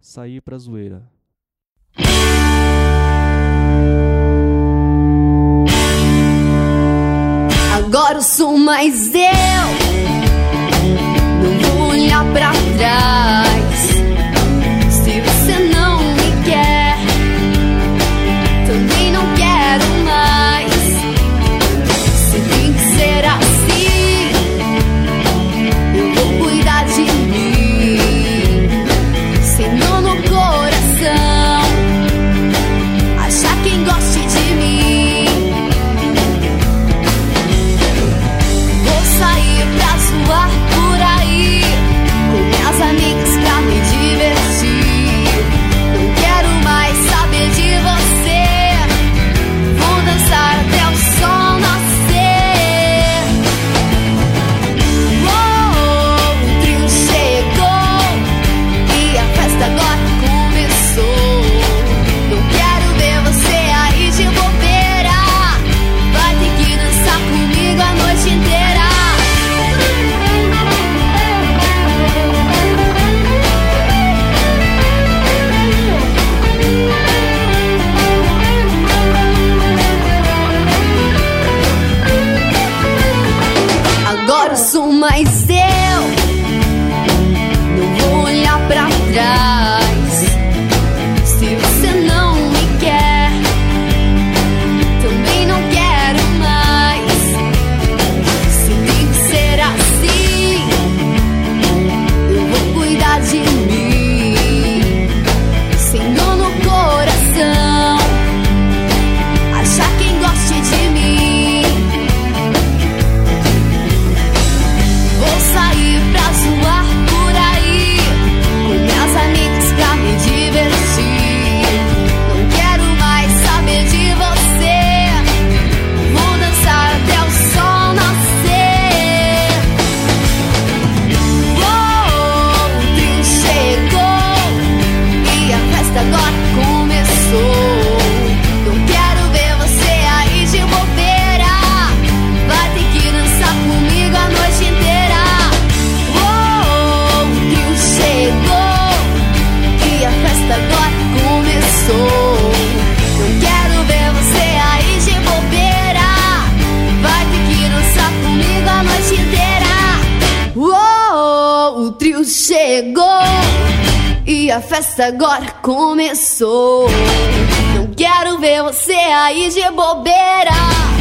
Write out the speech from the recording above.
Sair pra zoeira. Agora eu sou mais eu, não vou olhar pra trás. Se você não me quer, também não quero mais. Se tem que ser assim, eu vou cuidar de mim. Senão no coração, achar quem goste de mim. Vou sair pra zoar por aí, com minhas amigas pra me divertir. Não quero mais saber de você, vou dançar até o sol nascer. Oh, o trio chegou e a festa agora começou. Não quero ver você aí de bobeira, vai ter que dançar comigo a noite inteira. Agora eu sou mais eu, não vou olhar pra trás. Se você não me quer, também não quero mais. Se tem que ser assim, eu vou cuidar de mim. Senhor no coração, achar quem goste de mim. Vou sair pra zoar por aí, com minhas amigas pra me divertir. Não quero mais saber de você, vou dançar até o sol nascer. Oh, o trio chegou e a festa agora começou. Não quero ver você aí de bobeira, vai ter que dançar comigo a noite inteira. Oh, o trio chegou e a festa agora começou. Não quero ver você aí de bobeira, vai ter que dançar comigo a noite inteira. Oh, o trio chegou e a festa agora começou. Não quero ver você aí de bobeira.